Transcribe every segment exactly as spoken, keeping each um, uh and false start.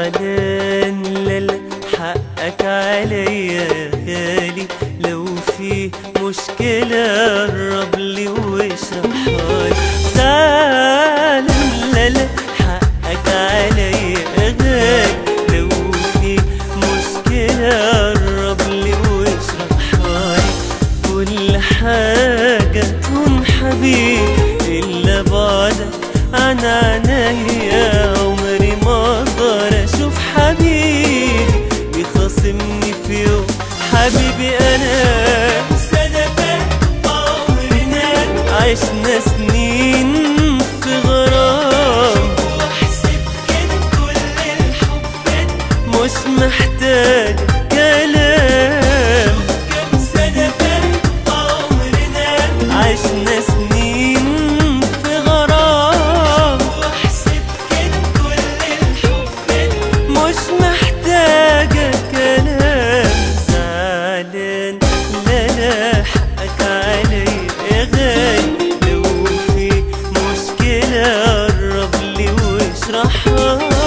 زعلان لا لا حقك عليا يا غالي، لو في مشكلة قرب لي واشرحها لي. زعلان لا لا حقك عليا يا غالي، لو في مشكلة قرب لي واشرحها لي. كل حاجة تكون حبيبي إلا بعدك عن عينيا، عمري ما اقدر اشوف حبيبي بيخاصمني في يوم. حبيبي انا سنة فات عمرنا عشنا سنين في غرام، واحسب كده كل الحب مش محتاج كلام. كم سنة فات عمرنا عشنا سنين في غرام، واحسب كده كل الحب مش محتاجة كلام. زعلان لا لا حقك عليا يا غالي، لو في مشكلة قرب لي واشرحها لي.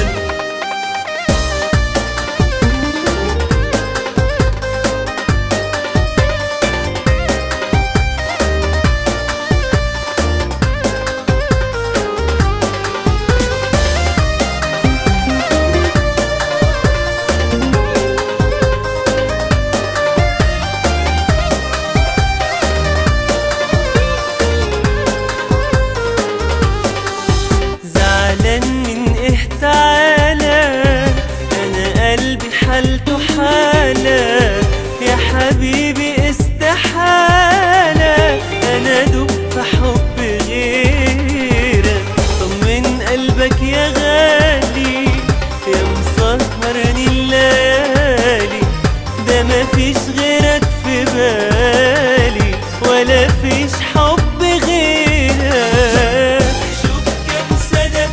تعالى انا قلبي حالته حالة يا حبيبي، استحالة انا دوب في حب غيرك. طمن قلبك يا غالي يا مسهرني الليالي، ده مفيش غيرك في بالي ولا فيش حب غيرك. شوف كم سنة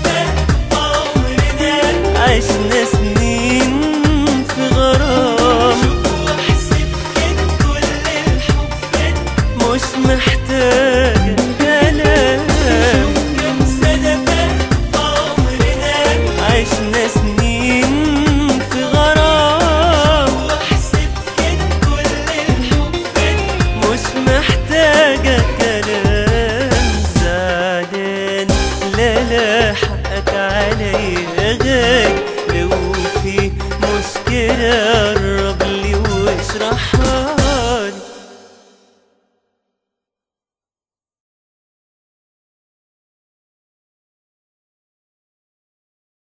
عشنا سنين في غرام، شوف واحسب كده كل الحب مش محتاجة كلام. شوف كم سنة فات عمرنا عشنا سنين في غرام، واحسب كده كل الحب مش محتاجة كلام. زعلان لا لا حقك عليا يا غالي، لو في مشكلة